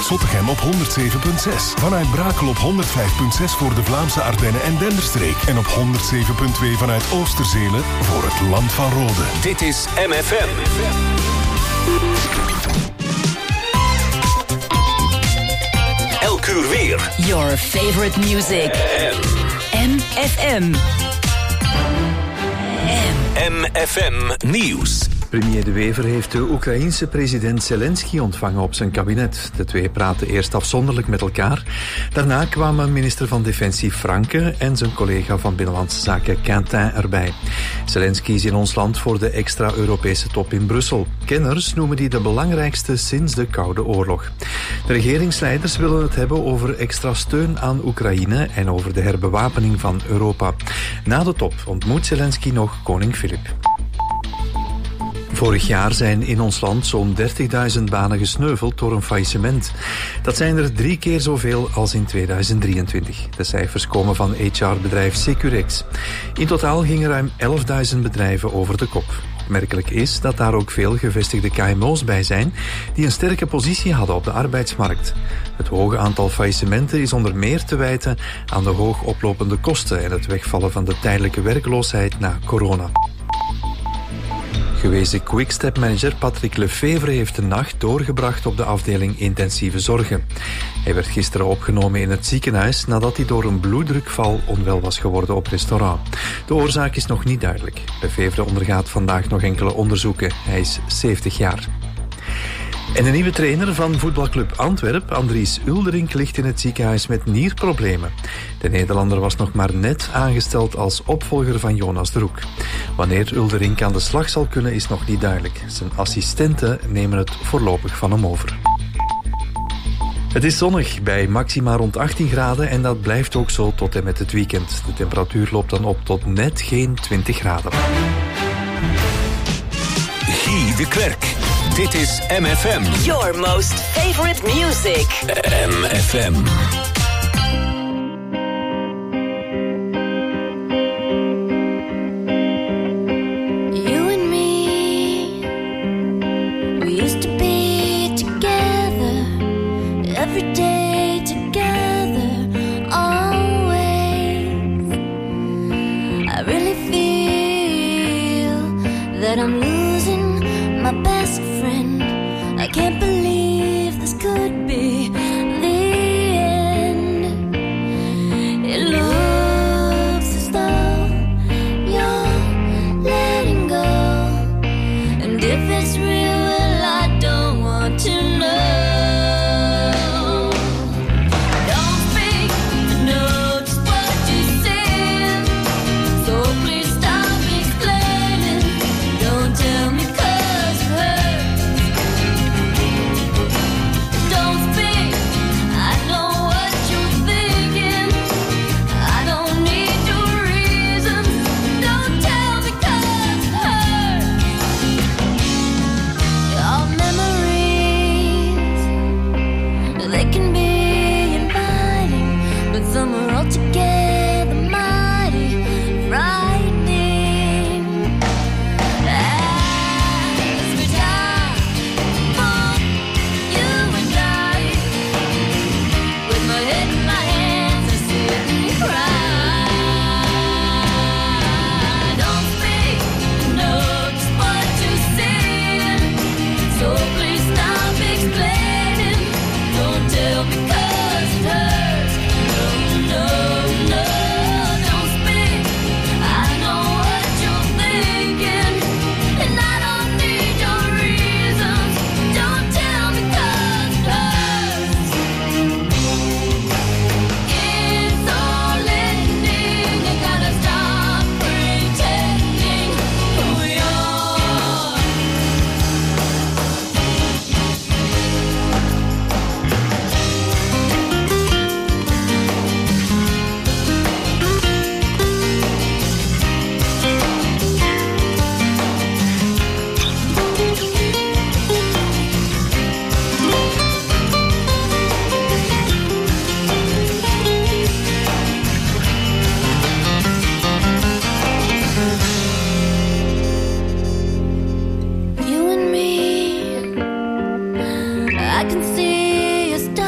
Vanuit Zottegem op 107.6. Vanuit Brakel op 105.6 voor de Vlaamse Ardennen en Denderstreek. En op 107.2 vanuit Oosterzele voor het Land van Rode. Dit is MFM. Elk uur weer. Your favorite music. MFM. MFM Nieuws. Premier De Wever heeft de Oekraïense president Zelensky ontvangen op zijn kabinet. De twee praten eerst afzonderlijk met elkaar. Daarna kwamen minister van Defensie Franke en zijn collega van Binnenlandse Zaken Quintin erbij. Zelensky is in ons land voor de extra Europese top in Brussel. Kenners noemen die de belangrijkste sinds de Koude Oorlog. De regeringsleiders willen het hebben over extra steun aan Oekraïne en over de herbewapening van Europa. Na de top ontmoet Zelensky nog koning Filip. Vorig jaar zijn in ons land zo'n 30.000 banen gesneuveld door een faillissement. Dat zijn er 3 keer zoveel als in 2023. De cijfers komen van HR-bedrijf Securex. In totaal gingen ruim 11.000 bedrijven over de kop. Opmerkelijk is dat daar ook veel gevestigde KMO's bij zijn die een sterke positie hadden op de arbeidsmarkt. Het hoge aantal faillissementen is onder meer te wijten aan de hoog oplopende kosten en het wegvallen van de tijdelijke werkloosheid na corona. Gewezen Quickstep-manager Patrick Lefevre heeft de nacht doorgebracht op de afdeling intensieve zorgen. Hij werd gisteren opgenomen in het ziekenhuis nadat hij door een bloeddrukval onwel was geworden op restaurant. De oorzaak is nog niet duidelijk. Lefevre ondergaat vandaag nog enkele onderzoeken. Hij is 70 jaar. En de nieuwe trainer van voetbalclub Antwerp, Andries Uldering, ligt in het ziekenhuis met nierproblemen. De Nederlander was nog maar net aangesteld als opvolger van Jonas de Roek. Wanneer Uldering aan de slag zal kunnen is nog niet duidelijk. Zijn assistenten nemen het voorlopig van hem over. Het is zonnig bij maxima rond 18 graden en dat blijft ook zo tot en met het weekend. De temperatuur loopt dan op tot net geen 20 graden. Guy de Klerk. Dit is MFM. Your most favorite music. MFM. You and me, we used to be together, every day together, always. I really feel that I'm losing my best friend. I can't believe this could be the end. It looks as though you're letting go, and if it's real, well, I don't want to know. Don't speak, I know just what you said, so please stop explaining. Don't tell me 'cause it hurts. Don't speak, I know what you're thinking. I don't need your reasons. Don't tell me 'cause it hurts. Your memories, they can be inviting, but some are altogether mighty frightening. As we die for you and I, with my head in my hands, I sit and cry. Don't speak, I know just what you're saying, so please stop explaining. Don't tell me 'cause it hurts. No, no, no, don't speak. I know what you're thinking, and I don't need your reasons. Don't tell me 'cause it hurts. It's all ending. You gotta stop pretending who you're. You and me, I can see you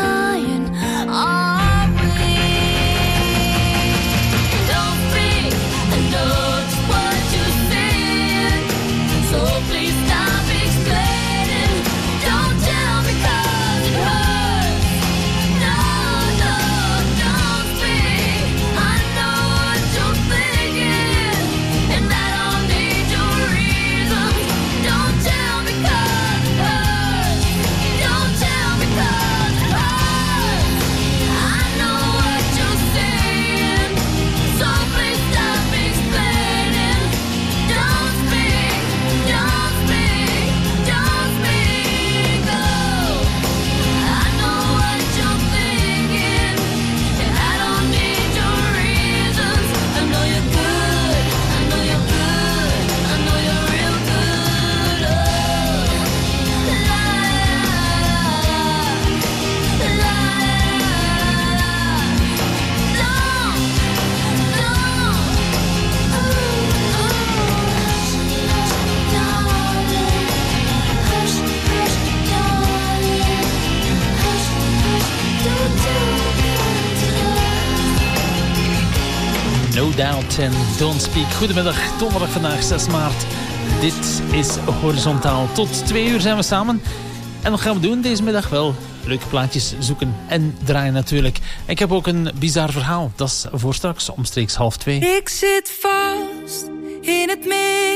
No Doubt en Don't Speak. Goedemiddag, donderdag vandaag 6 maart. Dit is Horizontaal. Tot 2 uur zijn we samen. En wat gaan we doen deze middag? Wel, leuke plaatjes zoeken en draaien natuurlijk. Ik heb ook een bizar verhaal. Dat is voor straks, omstreeks 1:30. Ik zit vast in het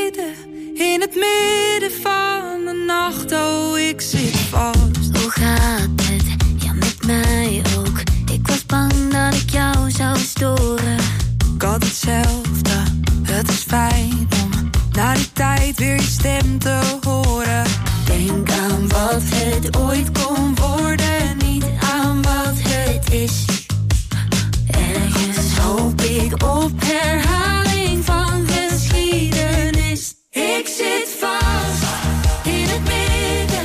midden van de nacht. Oh, ik zit vast. Hoe gaat het? Ja, met mij ook. Ik was bang dat ik jou zou storen. Ik had hetzelfde. Het is fijn om na die tijd weer je stem te horen. Denk aan wat het ooit kon worden, niet aan wat het is. Ergens hoop ik op herhaling van geschiedenis. Ik zit vast in het midden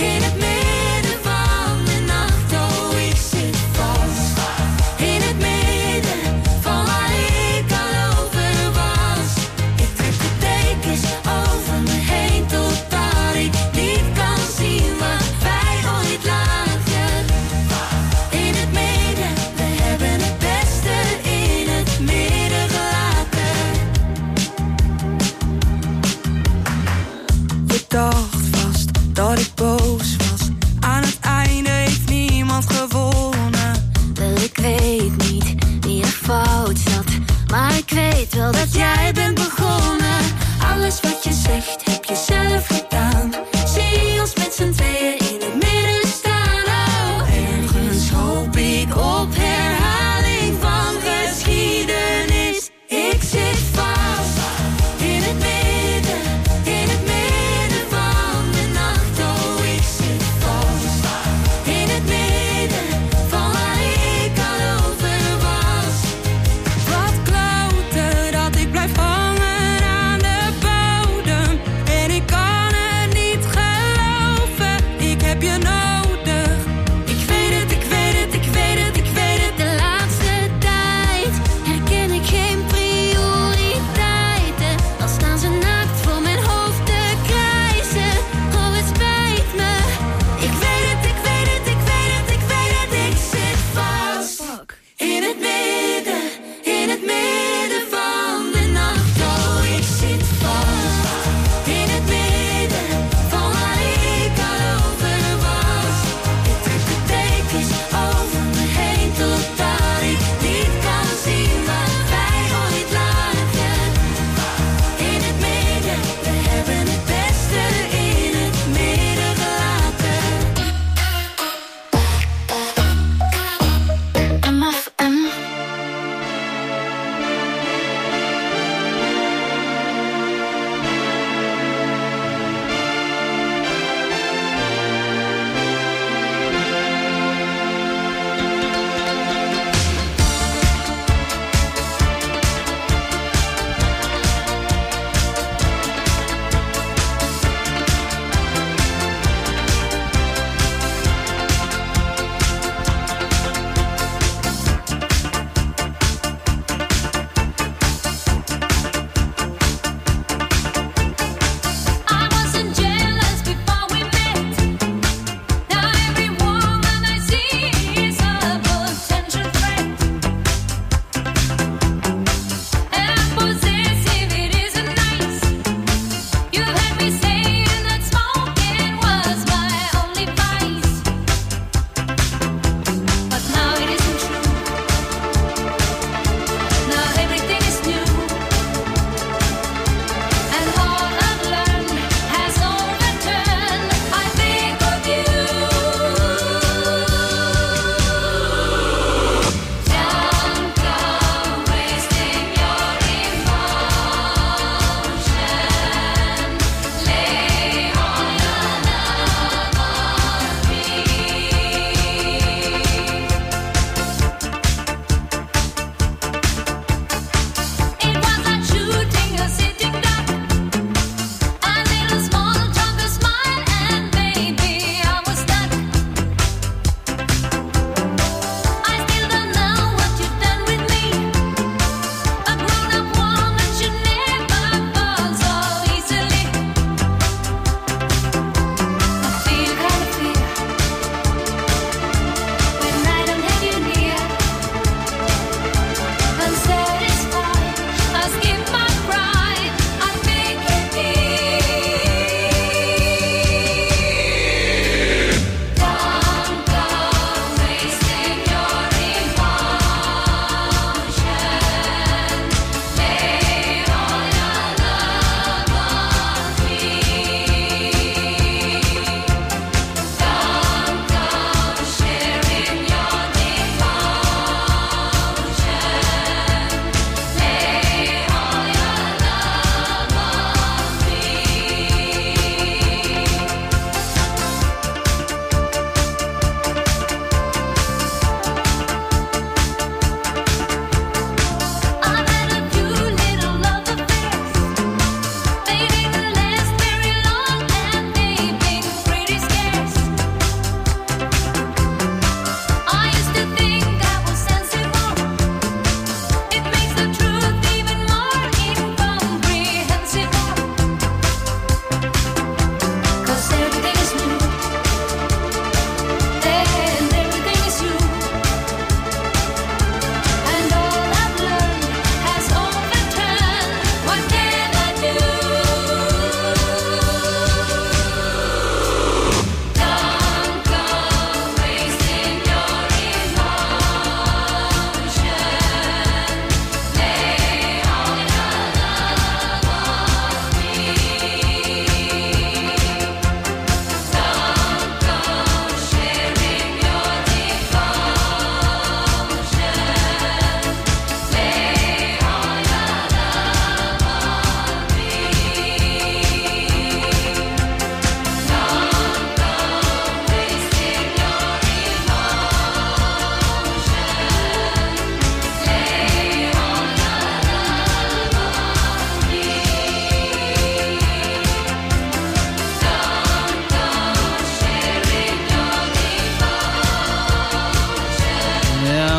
van de nacht. Oh, ik zit vast in het midden van waar ik al over was. Ik trek de dekens over me heen totdat ik niet kan zien wat wij ooit lagen. In het midden, we hebben het beste in het midden gelaten. Je dacht vast dat ik boos was. Aan het einde heeft niemand gewonnen. Wel, ik weet niet wie er fout zat, maar ik weet wel dat jij bent begonnen. Alles wat je zegt heb je zelf gedaan. Zie ons met z'n tweeën in het midden staan. Oh, ergens hoop ik op herhaling van geschiedenis. Ik zit vast in het midden van de nacht. Oh, ik zit vast in het midden van waar ik al over was. Wat kloten dat ik blijf hangen aan de bodem. En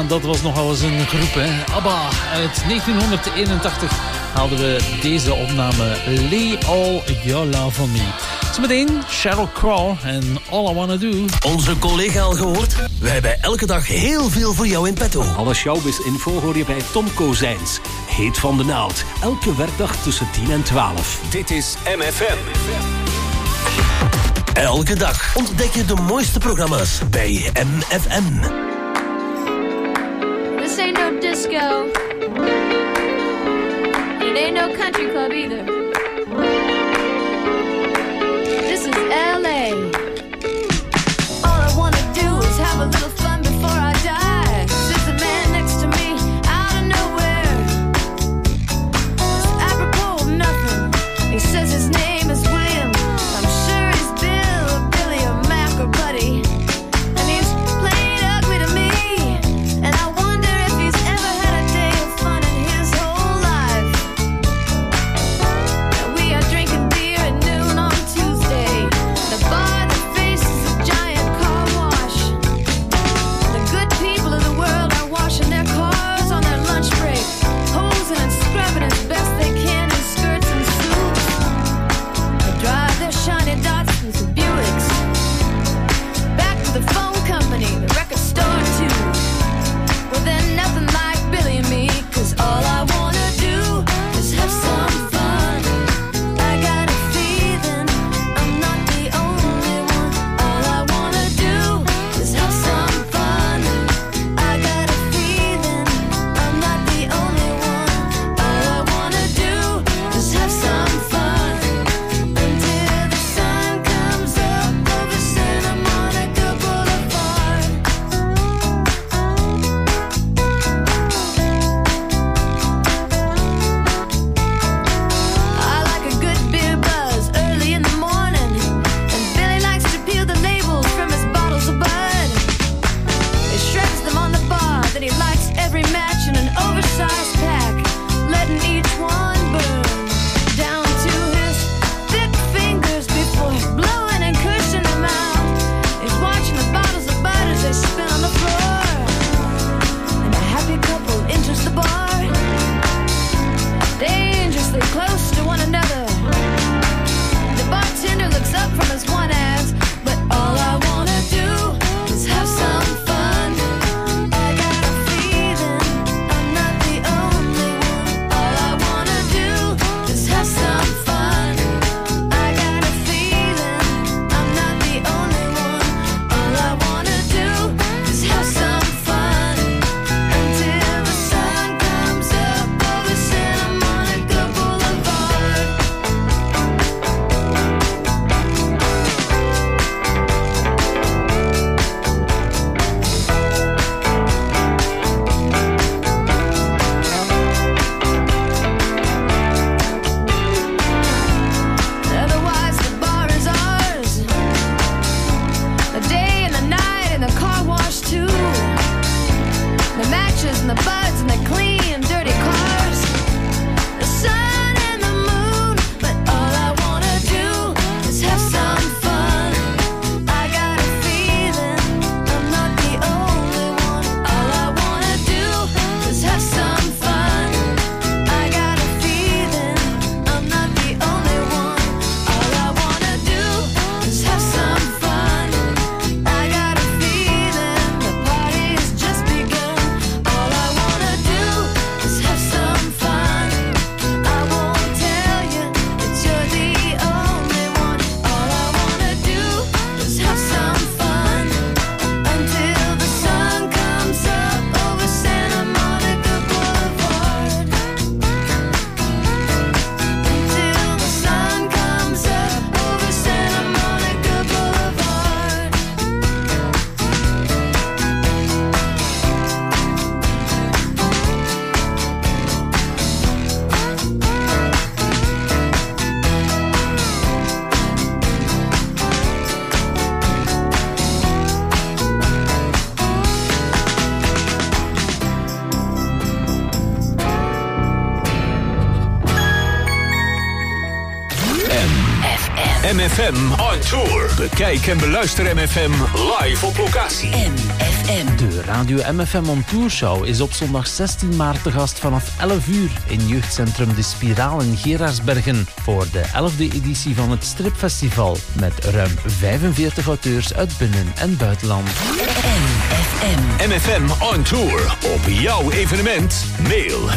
dat was nogal eens een groep, hè. ABBA. Uit 1981 haalden we deze opname Lay All Your Love On Me. Zometeen Sheryl Crow en All I Wanna Do. Onze collega al gehoord? Wij hebben elke dag heel veel voor jou in petto. Alle showbiz-info hoor je bij Tom Kozijns. Heet van de naald. Elke werkdag tussen 10 en 12. Dit is MFM. Elke dag ontdek je de mooiste programma's bij MFM. This ain't no disco. It ain't no country club either. This is LA. All I wanna do is have a little fun before I die. Sits a man next to me out of nowhere. It's apropos of nothing. He says his name is William. I'm sure he's Bill or Billy or Mac or Buddy. And he's played ugly to me. And I wonder if he's ever had a day of fun in his whole life. MFM on tour. Bekijk en beluister MFM live op locatie. MFM. De Radio MFM On Tour Show is op zondag 16 maart te gast vanaf 11 uur in jeugdcentrum De Spiraal in Geraardsbergen voor de 11e editie van het Stripfestival met ruim 45 auteurs uit binnen- en buitenland. MFM. MFM on tour. Op jouw evenement. Mail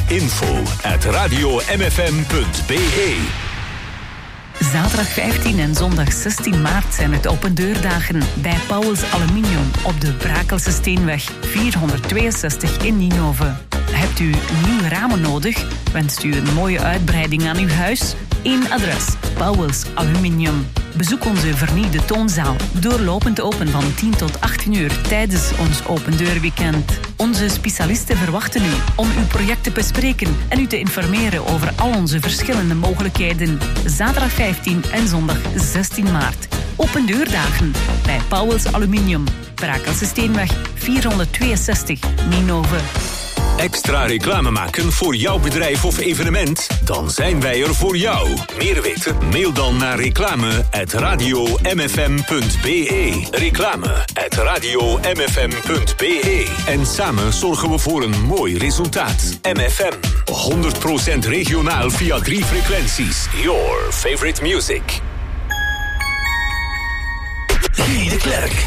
info@radiomfm.be. Zaterdag 15 en zondag 16 maart zijn het opendeurdagen bij Pauwels Aluminium op de Brakelse Steenweg 462 in Ninove. Hebt u nieuwe ramen nodig? Wenst u een mooie uitbreiding aan uw huis? Eén adres, Pauwels Aluminium. Bezoek onze vernieuwde toonzaal, doorlopend open van 10 tot 18 uur tijdens ons opendeurweekend. Onze specialisten verwachten u om uw project te bespreken en u te informeren over al onze verschillende mogelijkheden. Zaterdag 15 en zondag 16 maart. Opendeurdagen bij Pauwels Aluminium, Brakelse Steenweg 462, Ninove. Extra reclame maken voor jouw bedrijf of evenement? Dan zijn wij er voor jou. Meer weten? Mail dan naar reclame@radiomfm.be. Reclame@radiomfm.be. En samen zorgen we voor een mooi resultaat. MFM. 100% regionaal via 3 frequenties. Your favorite music. Guy de Klerk.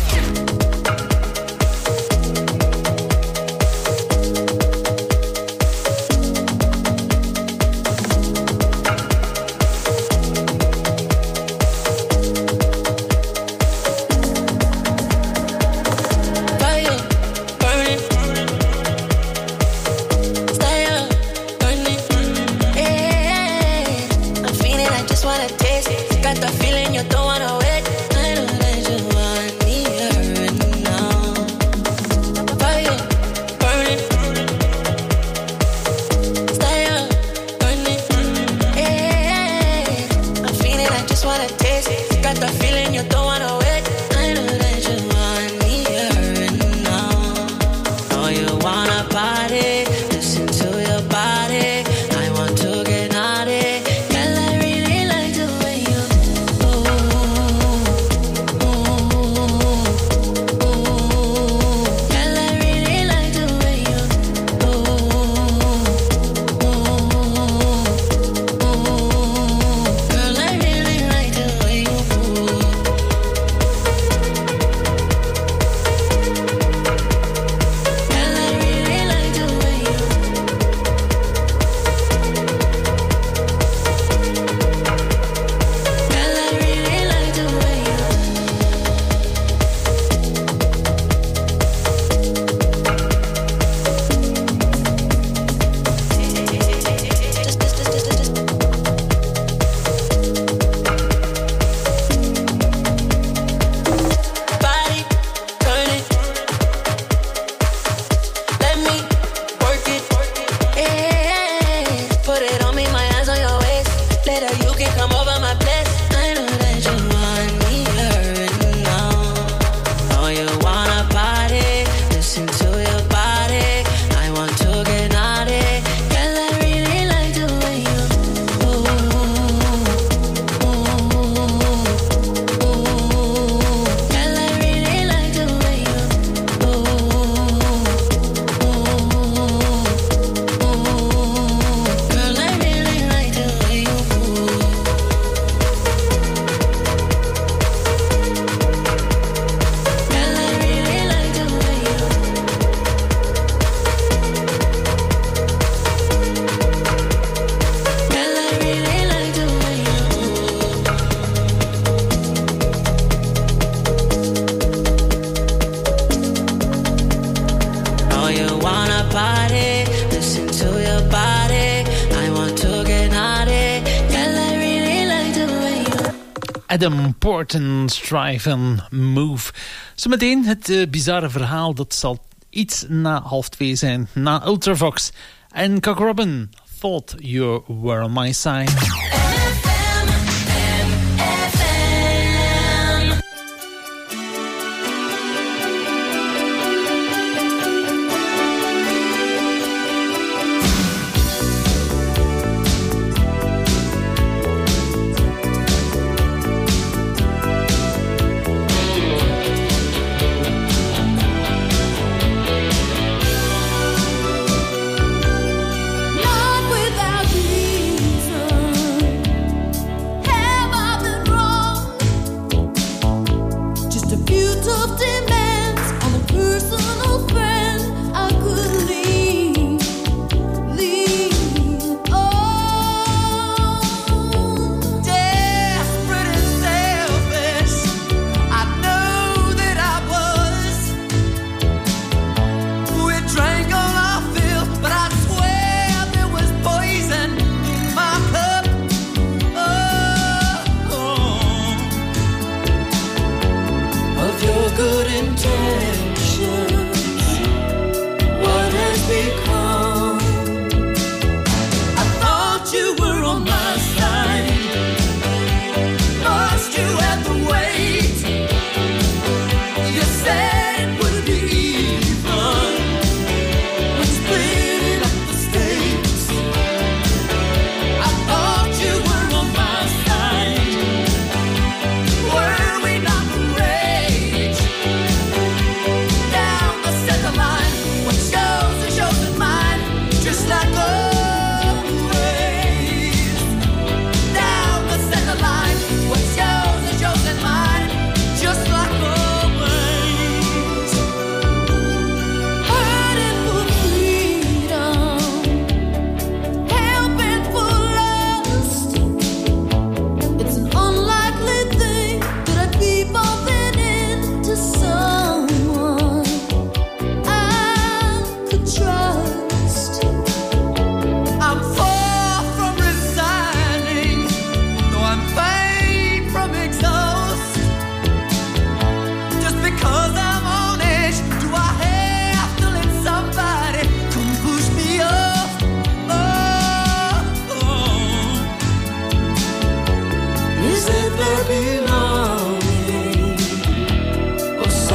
Adam Portens Drive and Move. Zometeen het bizarre verhaal, dat zal iets na 1:30 zijn. Na Ultravox en Cock Robin, Thought You Were On My Side.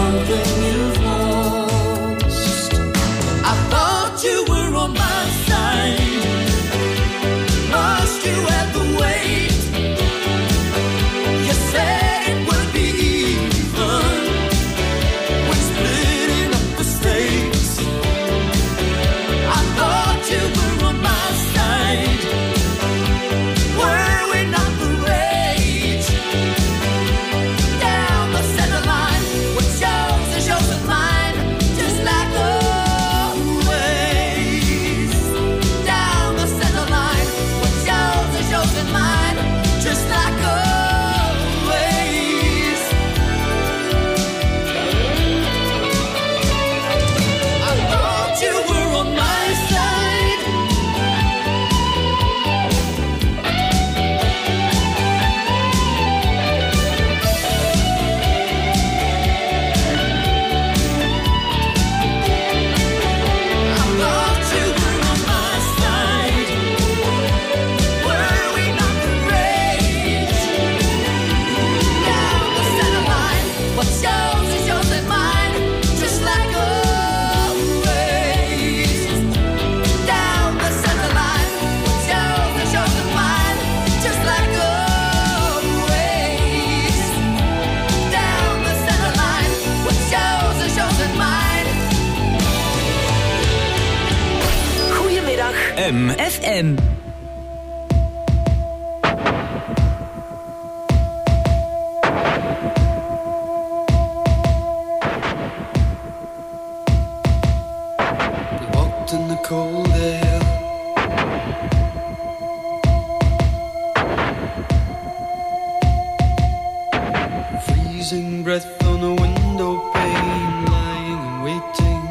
something you've lost. I thought you were on my side. Lost you at the weight. You said it would be even when splitting up the stakes. I thought you were on my side. Were we not the rage? Down the center line, what's yours is yours and mine, just like always. Down the center line, what's yours is yours and mine, just like always. I thought you were on my side. I thought you were on my side. Were we not the rage? Down the center line, what's yours is yours and mine, just like always. Down the center line, what's yours is yours and mine, just like always. Down the center line, what's yours is yours and mine. Goedemiddag FM. We walked in the cold air. Freezing breath on a window pane, lying and waiting.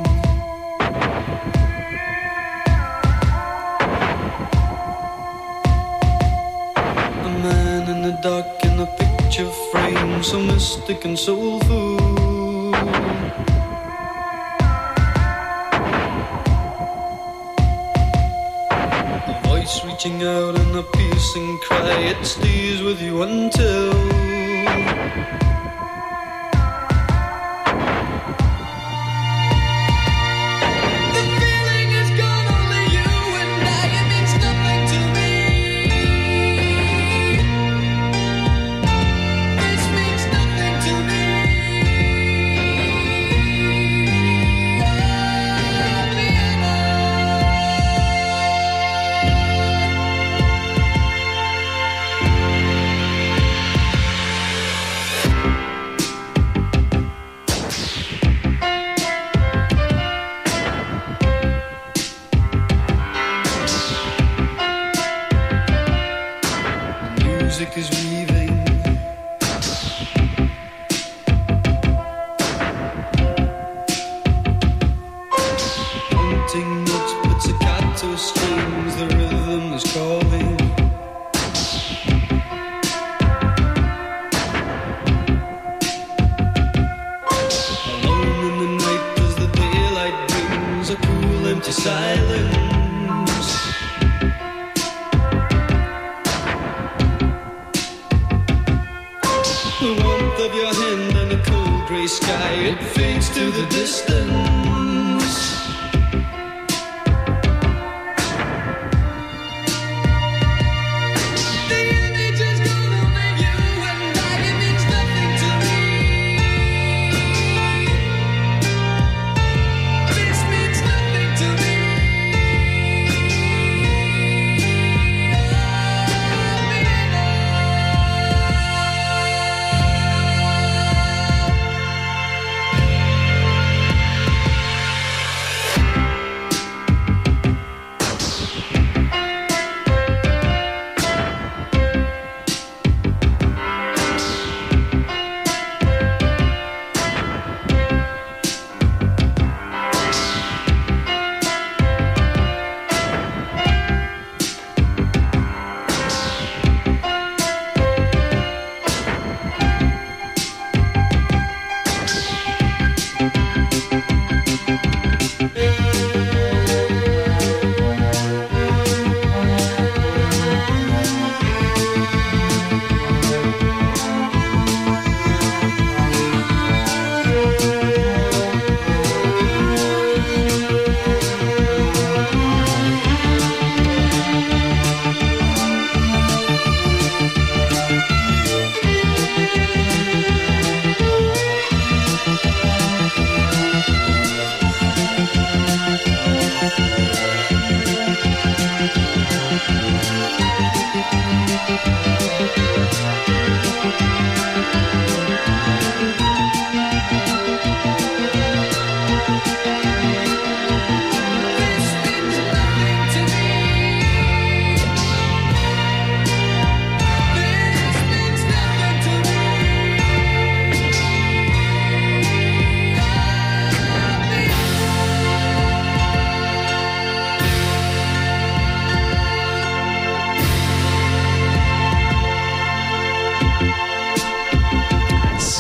A man in the dark in a picture frame, so mystic and soulful. A voice reaching out in a piercing cry, it stays with you until the feeling is gone, only you and I, it means nothing to me. This means nothing to me. Music is weaving. Haunting notes, pizzicato strings, the rhythm is calling. Alone in the night as the daylight brings a cool empty silence. The warmth of your hand and a cold grey sky, it fades to the distance. The image is gone, only you and I, it means nothing to me. This means nothing to me.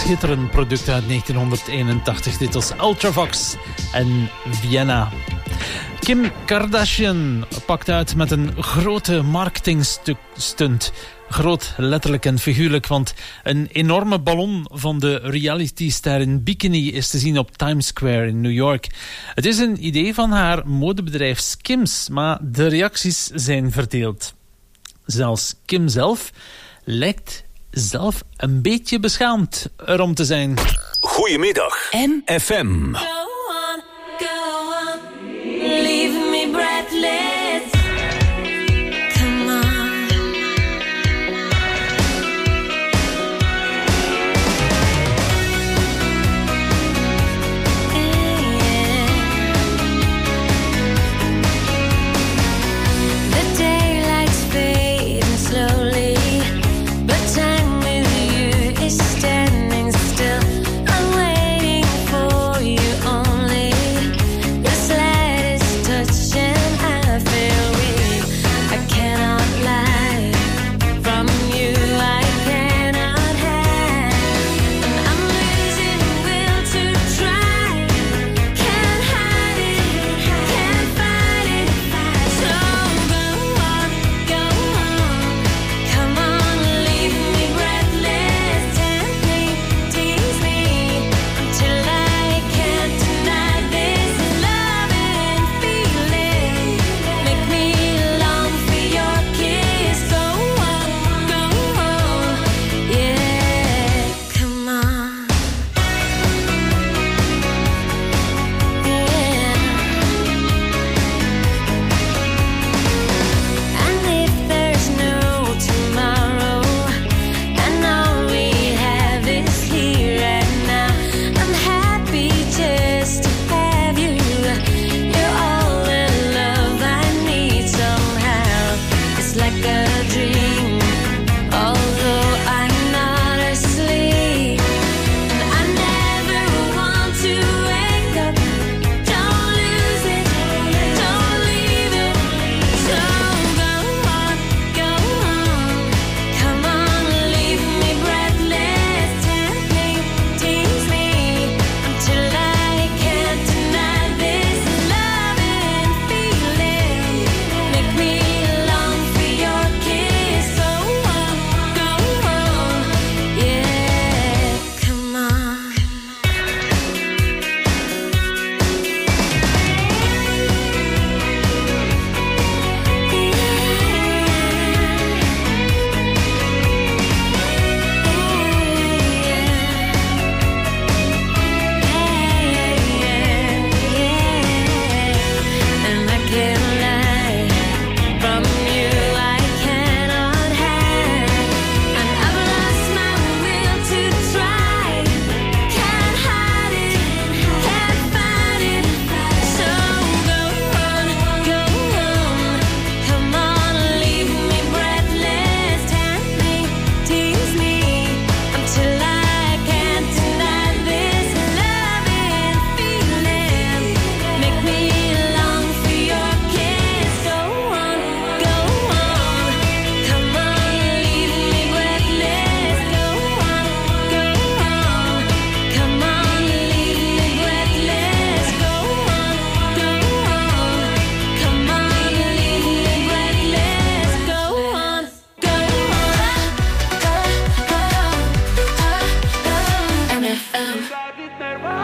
schitterend product uit 1981. Dit was Ultravox en Vienna. Kim Kardashian pakt uit met een grote marketingstunt. Groot, letterlijk en figuurlijk, want een enorme ballon van de realityster in bikini is te zien op Times Square in New York. Het is een idee van haar modebedrijf Skims, maar de reacties zijn verdeeld. Zelfs Kim zelf lijkt zelf een beetje beschaamd erom te zijn. Goedemiddag, FM. Leave me breathless. Come on. The daylight's fading slowly, but time with you is standing still. I'm waiting for you only. The slightest touch and I feel weak. I cannot lie. From you I cannot hide. And I'm losing will to try. Can't hide it, can't fight it. So go on, go on. Come on, leave me breathless. Tempt me, tease me, until I can't deny this love and feeling. Make me long for your kiss. Go on, yeah, come on. And if there's no tomorrow, and all we have is here and now, I'm happy just to have you. You're all the love I need somehow. It's like a dream, although I'm not asleep. And I never want to wake up. Don't lose it, don't leave it. So go on, go on. Come on, leave me breathless. Tempt me, tease me, until I can't deny this love and feeling. Make me long for your kiss. Go on, yeah, come on. And I can't lie. From you I cannot hide. And I've lost my will to try. Can't hide it, can't fight it. So go on, go on. Come on, leave me breathless. Tempt me, tease me, until I can't deny this love and feeling. Make me long for your kiss. Go on, go on. Come on, leave me breathless. Go on, go on. Come on, leave me breathless. Go on, go on. Come on, leave me breathless. Go on, go on. MFM.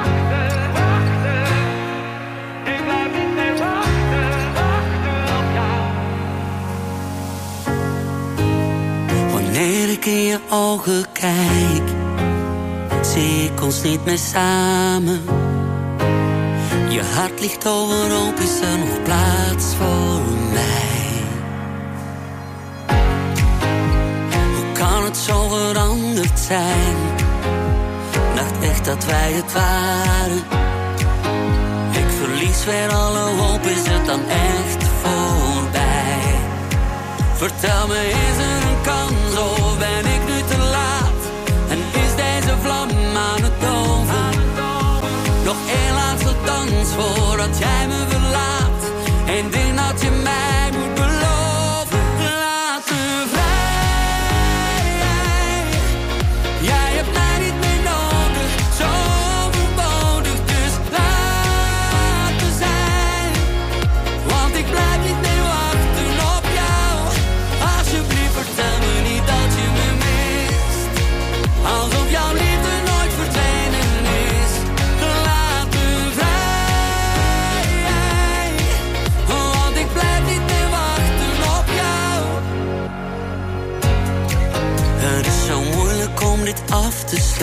Wanneer ik in je ogen kijk, zie ik ons niet meer samen. Je hart ligt overhoop, is er nog plaats voor mij? Hoe kan het zo veranderd zijn? Dacht echt dat wij het waren. Ik verlies weer alle hoop, is het dan echt voorbij? Vertel me, is er een kans of ben ik nu te laat? En is deze vlam aan het doven? Nog één laatste dans voordat jij me verlaat. Eén ding dat je mij moet beloven. Laat me vrij. Jij hebt mij niet meer nodig.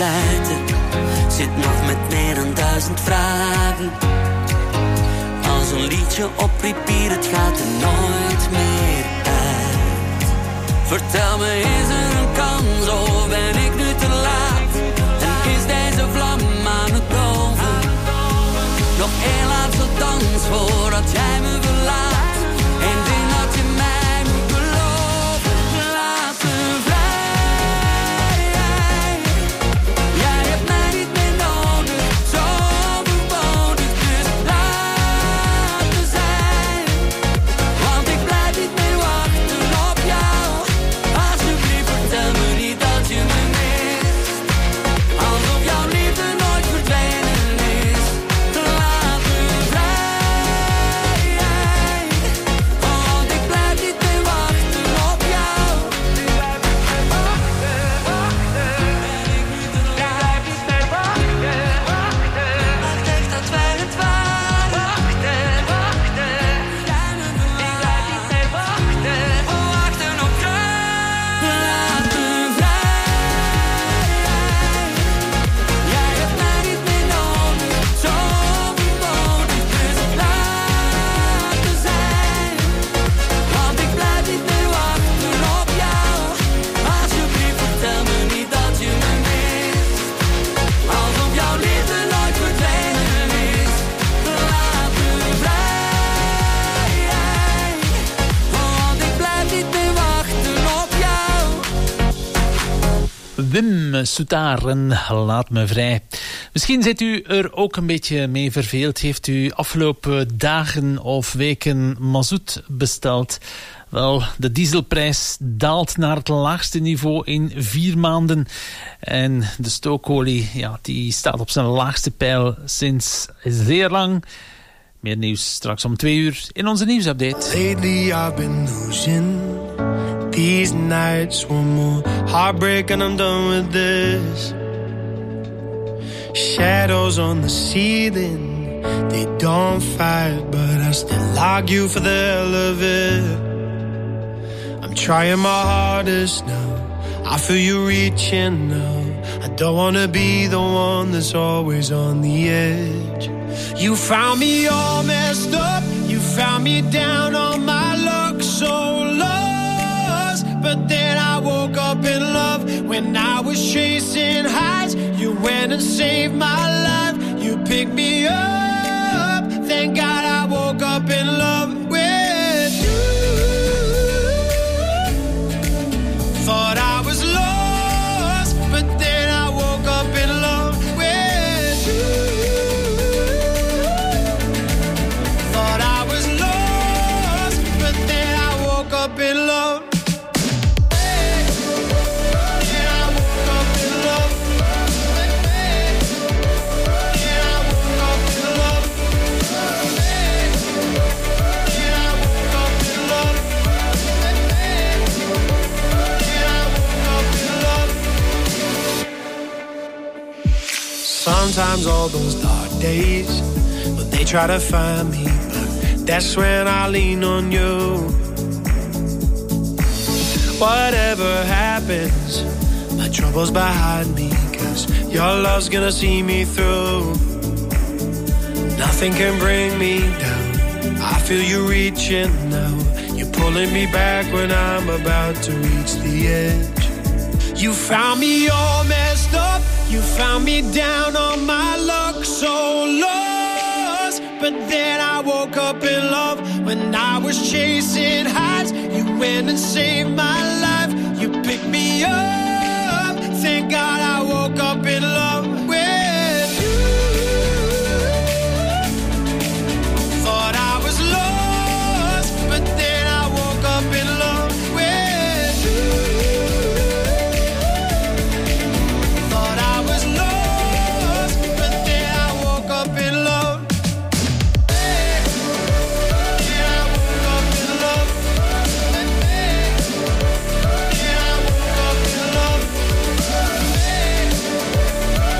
pleiten. Zit nog met meer dan 1000 vragen. Als een liedje op repeat, het gaat er nooit meer uit. Vertel me, is er een kans of ben ik nu te laat? En is deze vlam aan het doven? Nog één laatste dans voordat jij me verlaat. Eén ding dat je mij moet beloven. Laat me vrij. Jij hebt mij niet meer nodig, zo overbodig. Dus laat me zijn. Want ik blijf niet meer wachten op jou. Alsjeblieft vertel me niet dat je me mist. Alsof jouw liefde nooit verdwenen is. Laat me vrij. Want ik blijf niet meer wachten op jou. Ik blijf niet meer wachten. Ben ik nu te lang? Blijf niet meer wachten. Wacht echt dat wij het waren. Wachten. Jij me verlaat. Ik blijf niet meer wachten. Wachten op jou. Laat me vrij. Jij hebt mij niet meer nodig, zo overbodig. Dus laat me zijn. Want ik blijf niet meer wachten op jou. Alsjeblieft vertel me niet dat je me mist. Alsof jouw liefde nooit verdwenen is. Laat me vrij. Want ik blijf niet meer wachten op jou. Wim Soutaar en Laat me vrij. Misschien zit u er ook een beetje mee verveeld. Heeft u afgelopen dagen of weken mazoet besteld? Wel, de dieselprijs daalt naar het laagste niveau in 4 maanden. En de stookolie, ja, die staat op zijn laagste peil sinds zeer lang. Meer nieuws straks om 2 uur in onze nieuwsupdate. Lately I've been losing these nights. One more heartbreak and I'm done with this. Shadows on the ceiling, they don't fight, but I still argue for the hell of it. I'm trying my hardest now, I feel you reaching now. I don't wanna be the one that's always on the edge. You found me all messed up, you found me down on my luck, so lost. But then I woke up in love when I was chasing highs. You went and saved my life, you picked me up. Thank God I woke up in love with you. Thought I was lost, but then I woke up in love with you. Thought I was lost, but then I woke up in love. Sometimes all those dark days, well, they try to find me, but that's when I lean on you. Whatever happens, my trouble's behind me, 'cause your love's gonna see me through. Nothing can bring me down, I feel you reaching now. You're pulling me back when I'm about to reach the edge. You found me all messed up, you found me down on my luck, so lost. But then I woke up in love when I was chasing highs. You went and saved my life, you picked me up. Thank God I woke up in love with you. Thought I was lost, but then I woke up in love with you. Thought I was lost, but then I woke up in love. Then I woke up in love. Then I woke up in love.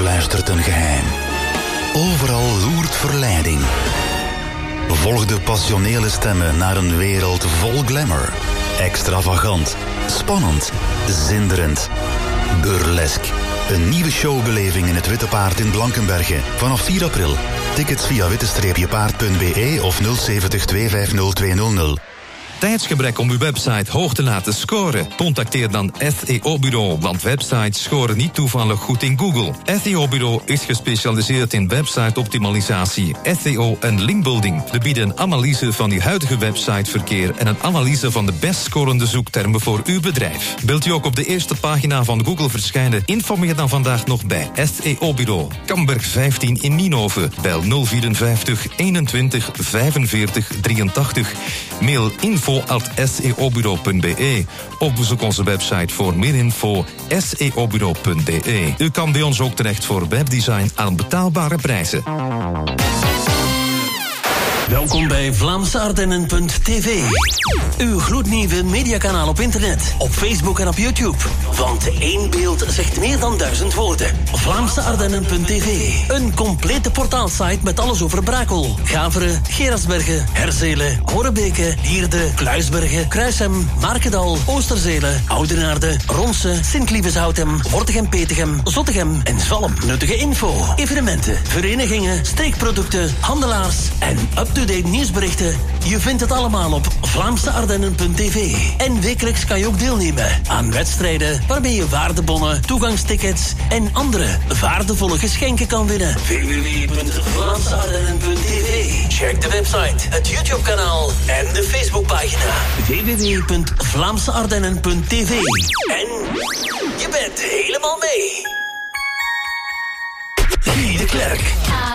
fluistert een geheim. Overal loert verleiding. Volg de passionele stemmen naar een wereld vol glamour. Extravagant, spannend, zinderend, burlesk. Een nieuwe showbeleving in het Witte Paard in Blankenberge. Vanaf 4 april. Tickets via witte-paard.be of 070 250 200. Tijdsgebrek om uw website hoog te laten scoren? Contacteer dan SEO Bureau, want websites scoren niet toevallig goed in Google. SEO Bureau is gespecialiseerd in website-optimalisatie, SEO en linkbuilding. We bieden een analyse van uw huidige websiteverkeer en een analyse van de best scorende zoektermen voor uw bedrijf. Wilt u ook op de eerste pagina van Google verschijnen? Informeer dan vandaag nog bij SEO Bureau. Kamberg 15 in Nienhoven. Bel 054 21 45 83. Mail info@seobureau.be of bezoek onze website voor meer info seobureau.be. U kan bij ons ook terecht voor webdesign aan betaalbare prijzen. Welkom bij VlaamseArdennen.tv. Uw gloednieuwe mediakanaal op internet, op Facebook en op YouTube. Want één beeld zegt meer dan 1000 woorden. VlaamseArdennen.tv. Een complete portaalsite met alles over Brakel, Gaveren, Gerardsbergen, Herzelen, Horebeke, Lierde, Kluisbergen, Kruishem, Markendal, Oosterzelen, Oudenaarde, Ronse, Sint-Lieveshoutem, Wortegem-Petegem, Zottegem en Zalm. Nuttige info, evenementen, verenigingen, streekproducten, handelaars en up-to-date nieuwsberichten. Je vindt het allemaal op VlaamseArdennen.tv. En wekelijks kan je ook deelnemen aan wedstrijden waarmee je waardebonnen, toegangstickets en andere waardevolle geschenken kan winnen. www.VlaamseArdennen.tv. Check de website, het YouTube-kanaal en de Facebookpagina. www.VlaamseArdennen.tv. En je bent helemaal mee. Guy de Klerk.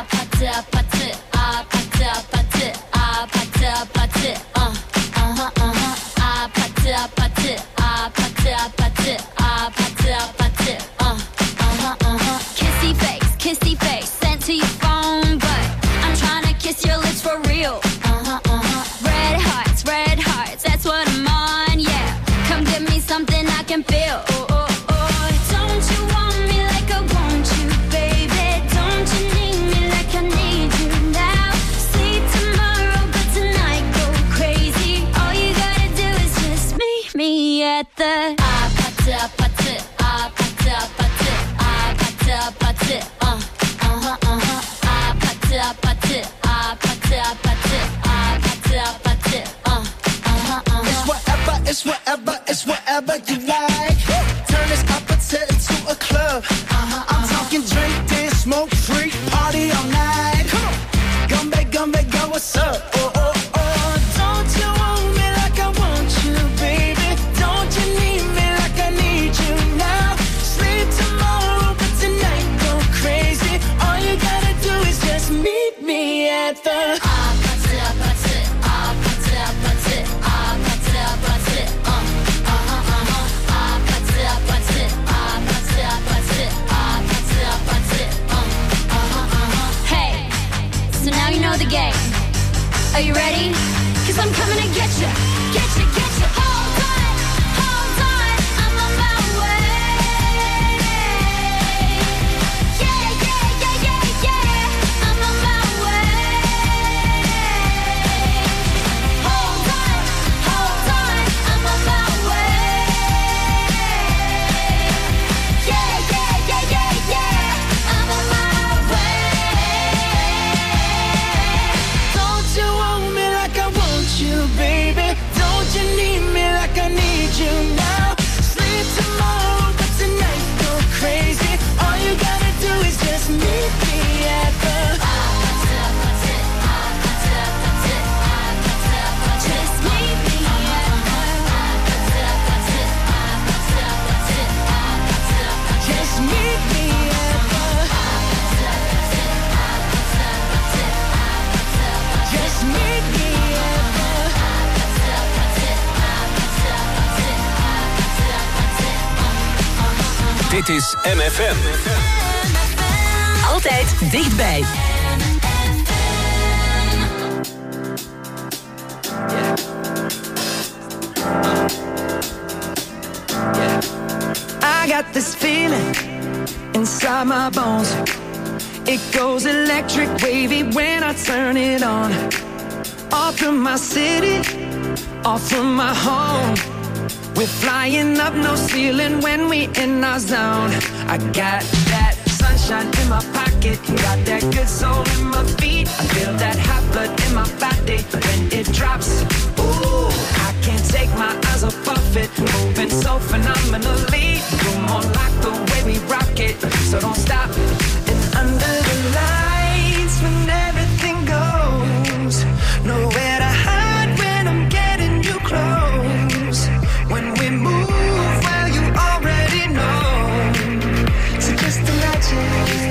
Kissy face, sent to your phone, but I'm trying to kiss your lips for real. Red hearts, that's what I'm on, yeah. Come give me something I can feel. Don't you want me like I want you, baby? Don't you need me like I need you now? Sleep tomorrow, but tonight go crazy. All you gotta do is just meet me at the It's whatever you like. Turn this appetite into a club. I'm talking drink, dance, smoke, freak, party all night. Come back, go, what's up? Don't you want me like I want you, baby? Don't you need me like I need you now? Sleep tomorrow, but tonight go crazy. All you gotta do is just meet me at the the game. Are you ready? 'Cause I'm coming to get you. Hold on, I'm on my way. Yeah, I'm on my way. Hold on, I'm on my way. Yeah, I'm on my way. baby, don't you need me like I need you now? Sleep tomorrow, but tonight go crazy. All you gotta do is just meet me at the just meet me at just meet me at just meet me. Dit is MFM. Altijd dichtbij. I got this feeling inside my bones. It goes electric wavy when I turn it on. Off from my city, off from my home. We're flying up no ceiling when we in our zone. I got that sunshine in my pocket, got that good soul in my feet. I feel that hot blood in my body when it drops. Ooh, I can't take my eyes off of it, moving so phenomenally. You're more like the way we rock it, so don't stop. And under the lights when everything goes, nowhere to hide when I'm getting you close. When we move, well, you already know. So just imagine.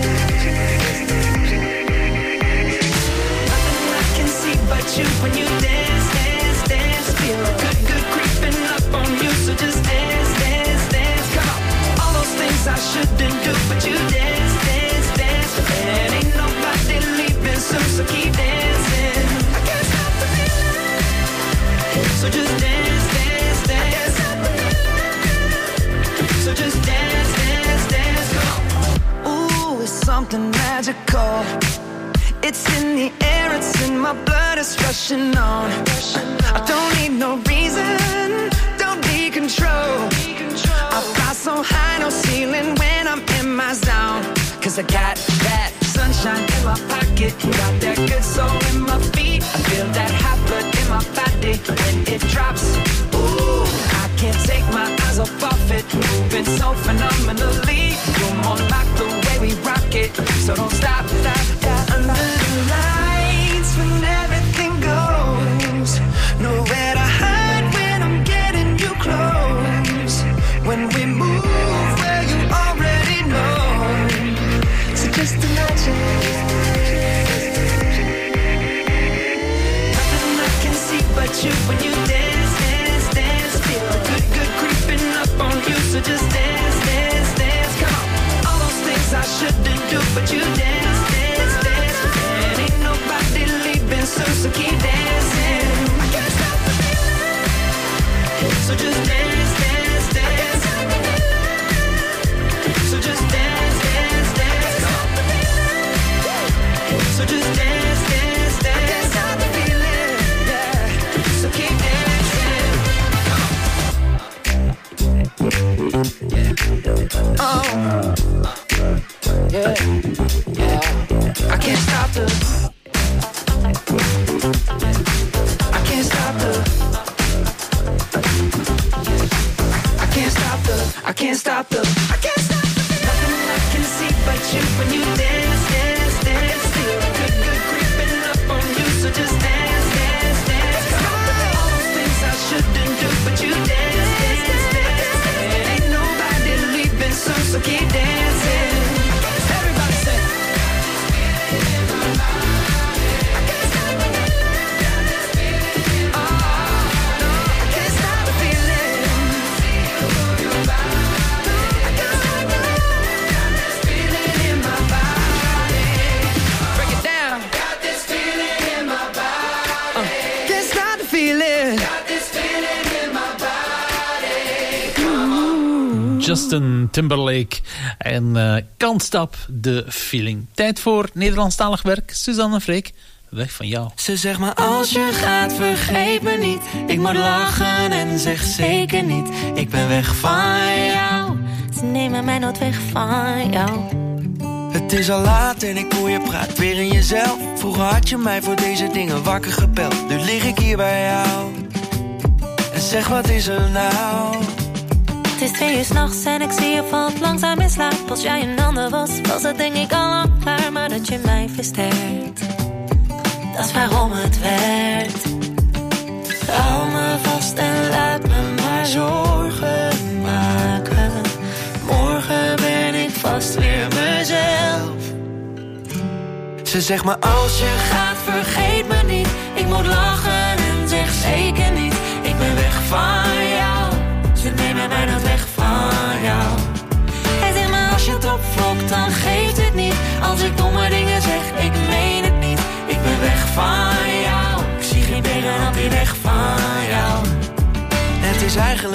Nothing I can see but you when you dance, dance, dance. Feel good, good creeping up on you. So just dance, dance, dance. Come on. All those things I shouldn't do, but you dance, dance, dance. And ain't nobody leaving soon, so keep dancing. I can't stop the feeling. So just dance, dance, dance. So just dance, dance, dance. Ooh, it's something magical. It's in the air, it's in my blood, it's rushing on. I don't need no reason, don't need control. I fly so high, no ceiling when I'm in my zone. Cause I got that sunshine in my pocket, got that good soul in my feet. I feel that hot blood in my body when it drops. Ooh, I can't take my eyes off of it, moving so phenomenally. You're more like the way we rock it, so don't stop, stop, stop. Under the lights when everything goes, nowhere to hide when I'm getting you close. When we move, well, you already know. So just imagine. Nothing I can see but you when you dance, dance, dance. Feel good, good creeping up on you. So just dance, dance, dance. Come on. All those things I shouldn't do, but you dance, dance, dance. And ain't nobody leaving soon, so keep dancing. I can't stop the feeling. So just dance, dance, dance. So just dance, dance, dance. So just dance, dance, dance. I can't stop the feeling, yeah. So keep dancing. Oh, yeah, yeah. I can't stop the. I can't stop the. I can't stop the. I can't stop the. I can't stop the. Nothing I can see but you when you dance, dance, dance. Feel good, good creeping up on you. So just dance, dance, dance. Come on. All those things I shouldn't do, but you dance, dance, dance. And ain't nobody leaving soon, so keep dancing. Everybody say. I can't stop the feeling. Oh, no, I can't stop the feeling. I can't stop the feeling in my body. Break it down. Got this feeling in my body. Can't stop the feeling. Got this feeling in my body. Justin Timberlake en Can't Stop the Feeling. Tijd voor Nederlandstalig werk. Suzanne Freek, weg van jou. Ze zegt maar als je gaat vergeet me niet. Ik moet lachen en zeg zeker niet. Ik ben weg van jou. Ze nemen mij nooit weg van jou. Het is al laat en ik hoor je praat weer in jezelf. Vroeger had je mij voor deze dingen wakker gebeld. Nu lig ik hier bij jou. En zeg wat is er nou? Het is 2 uur 's nachts en ik zie je valt langzaam in slaap. Als jij een ander was, was het denk ik al lang klaar. Maar dat je mij versterkt, dat is waarom het werkt. Hou me vast en laat me maar zorgen maken. Morgen ben ik vast weer mezelf. Ze zegt maar als je gaat vergeet me niet. Ik moet lachen en zeg zeker niet. Ik ben weg van jou. Ze nemen mij nooit weg van jou. Hij zegt maar als je het opvlokt dan geeft het niet. Als ik domme dingen zeg, ik meen het niet. Ik ben weg van jou. Ik zie geen tegenhand die weg van jou. Het is eigenlijk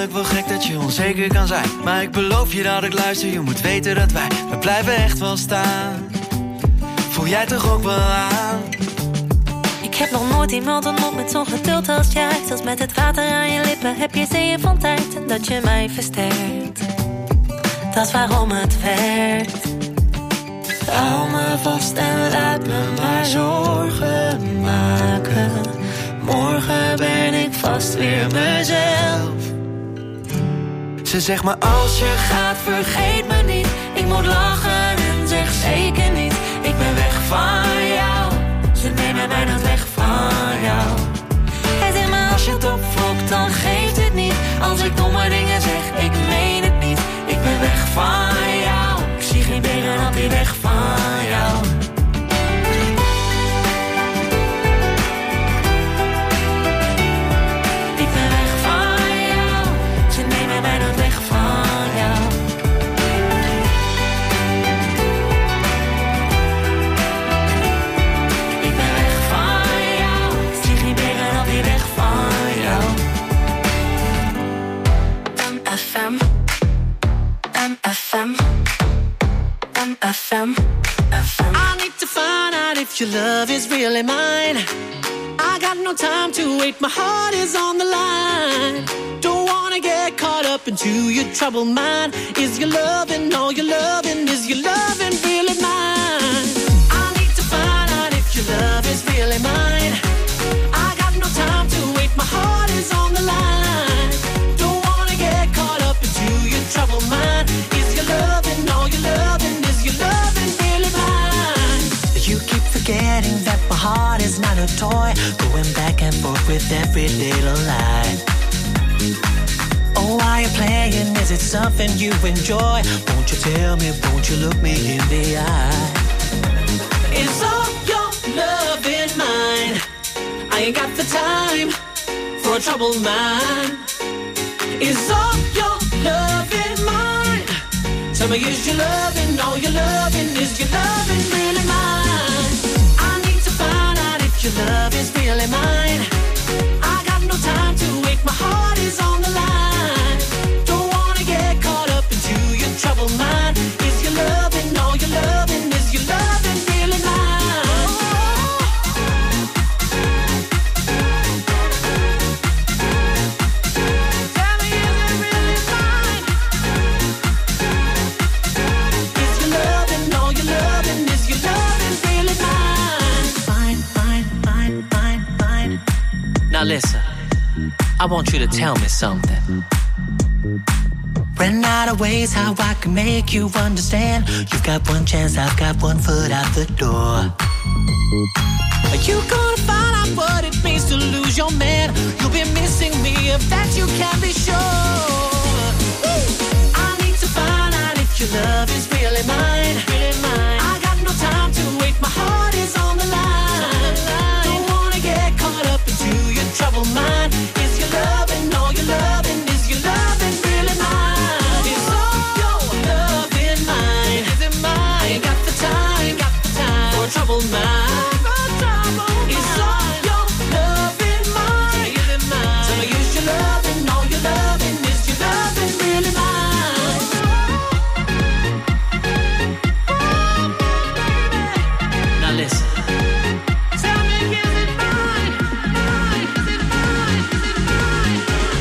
eigenlijk wel gek dat je onzeker kan zijn. Maar ik beloof je dat ik luister, je moet weten dat we blijven echt wel staan. Voel jij toch ook wel aan? Ik heb nog nooit iemand ontmoet met zo'n geduld als jij. Zelfs met het water aan je lippen heb je zeeën van tijd. En dat je mij versterkt, dat is waarom het werkt. Hou me vast en laat me maar zorgen maken. Morgen ben ik vast weer mezelf. Ze zegt maar als je gaat, vergeet me niet. Ik moet lachen en zeg zeker niet. Ik ben weg van jou. Ze nemen mij nooit weg van jou. Hij zegt maar als je het opfokt, dan geeft het niet. Als ik domme dingen zeg, ik meen het niet. Ik ben weg van jou. Ik zie geen benen op die weg van jou. Ik ben weg van jou. Ze nemen mij nooit weg van jou. Ik ben weg van jou. Ik zie geen benen op die weg van jou. MFM. MFM. MFM. I need to find out if your love is really mine. I got no time to wait, my heart is on the line. Don't wanna get caught up into your troubled mind. Is your loving all your loving? Is your loving really mine? I need to find out if your love is really mine. I got no time to wait, my heart is on the line. Don't wanna get caught up into your troubled mind. Is your loving all your loving? Is your loving really mine? You keep forgetting that my heart is not a toy, going back and forth with every little lie. Oh, why you playing? Is it something you enjoy? Won't you tell me, won't you look me in the eye? Is all your love in mine? I ain't got the time for a troubled mind. Is all your love in mine? Tell me, is your loving all your loving? Is your loving really mine? I need to find out if your love is really mine. I got no time to wait, my heart is on the line. Don't wanna get caught up into your troubled mind. Is your loving all your loving? Is your loving really mine? Tell me, is it really mine? Is your loving all your loving? Is your loving really mine? Fine, fine, fine, fine, fine. Now listen, I want you to tell me something. Ran out of ways how I can make you understand. You've got one chance, I've got one foot out the door. Are you gonna find out what it means to lose your man? You'll be missing me, of that you can be sure. I need to find out if your love is really mine. Really mine. I got no time to wait, my heart is on the line. Don't wanna get caught up into your troubled mind. Is your loving all your loving? Is your loving really mine? Is all your love in mine? Is it mine? I ain't got the time for a troubled mind. Is all your love in mine? Tell me, is your loving all your loving? Is your loving really mine? Now listen. Tell me, is it mine? Is it mine? Is it mine?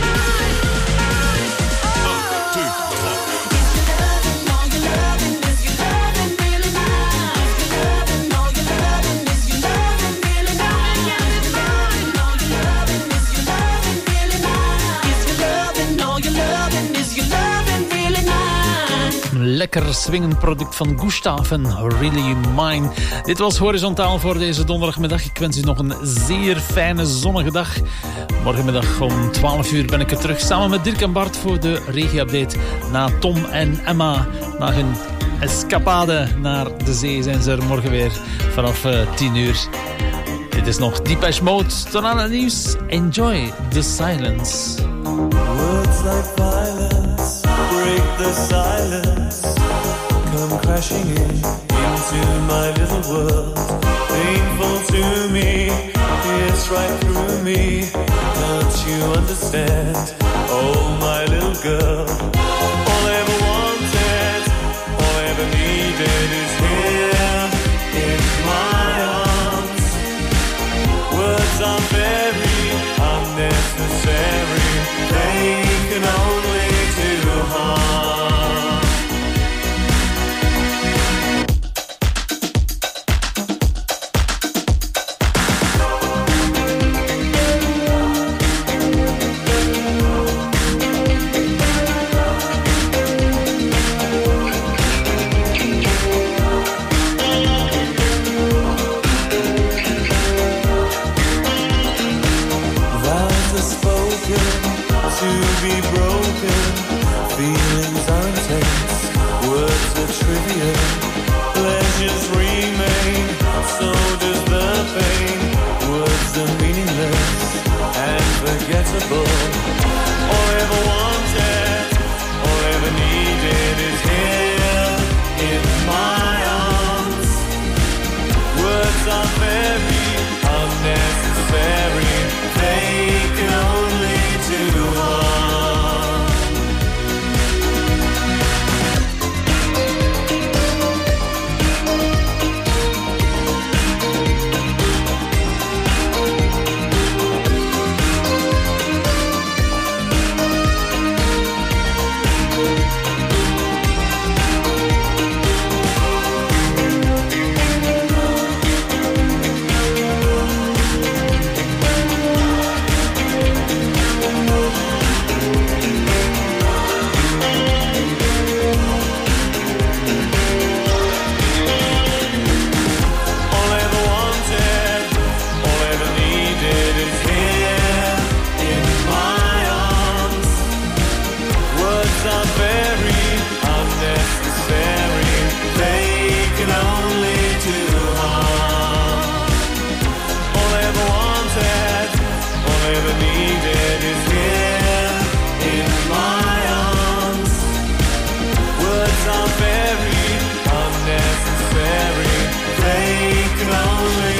Is your loving all your loving? Is your loving really mine? Is your loving all your loving? Is your loving really mine? Is it mine? All your loving? Is your loving really mine? Is your loving all your loving? Is your loving really mine? Een lekker swingend product van Gustav en Really Mine. Dit was Horizontaal voor deze donderdagmiddag. Ik wens u nog een zeer fijne zonnige dag. Morgenmiddag om 12 uur ben ik er terug samen met Dirk en Bart voor de regio-update. Na Tom en Emma, na hun escapade naar de zee, zijn ze er morgen weer vanaf 10 uur. Dit is nog Depeche Mode. Tot aan het nieuws. Enjoy the silence. Words like violence break the silence, come crashing into my little world. Painful to me, It's right through me. Don't you understand? Oh, my little girl. All I ever wanted, all I ever needed is here in my arms. Words are very unnecessary. They can only do harm. To be broken, feelings are intense, words are trivial, pleasures remain, so does the pain. Words are meaningless and forgettable. All I ever wanted, all I ever needed is here in my arms. Words are very